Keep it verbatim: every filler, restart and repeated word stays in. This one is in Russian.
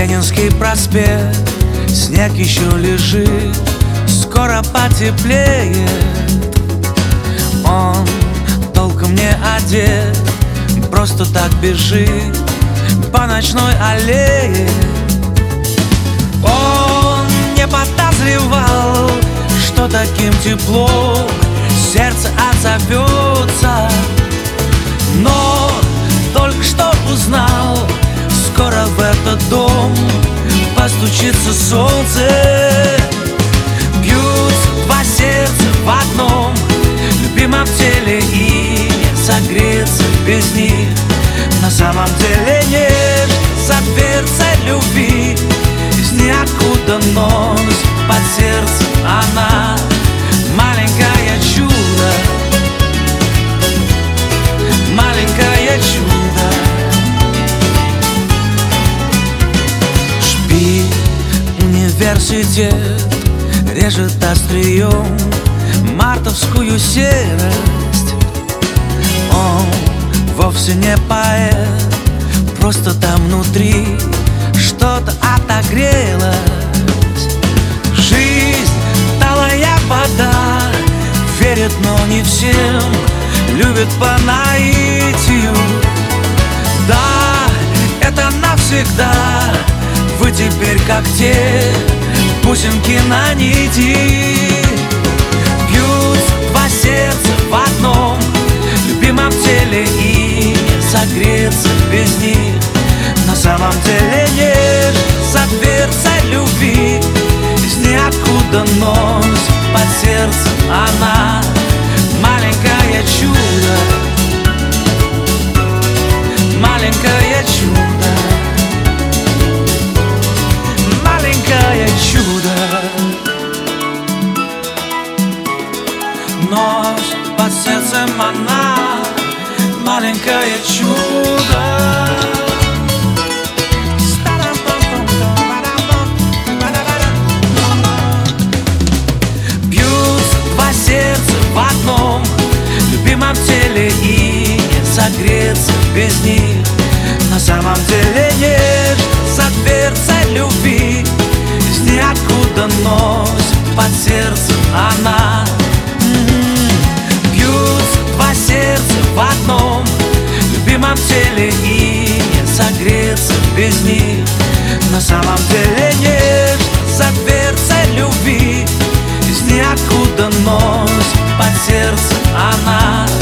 Ленинский проспект, снег еще лежит, скоро потеплеет. Он толком не одет, просто так бежит по ночной аллее. Он не подозревал, что таким теплом сердце отзовется, но только что узнал, скоро в этот дом постучится солнце. Бьются два сердца в одном любимом теле, и согреться без них на самом деле нет. За дверцей любви из ниоткуда нос под сердцем она, маленькое чудо, маленькое чудо. Шпиль университет режет острием мартовскую серость. Он вовсе не поэт, просто там внутри что-то отогрелось. Жизнь талая вода, верит, но не всем, любит по наитию. Да, это навсегда, вы теперь как те бусинки на нити. Бьются два сердца в одном любимом теле, и согреться без них на самом деле нет. За дверцей любви из ниоткуда нос под сердцем она, маленькое чудо, маленькое чудо, маленькое чудо. Нос под сердцем она, маленькое чудо. Бьются два сердца в одном любимом теле, и согреться без них на самом деле нет. За дверцей любви из ниоткуда нос под сердцем она. Бьются два сердца в одном любимом теле, и согреться без них на самом деле нет. За дверцей любви из ниоткуда нос под сердцем она.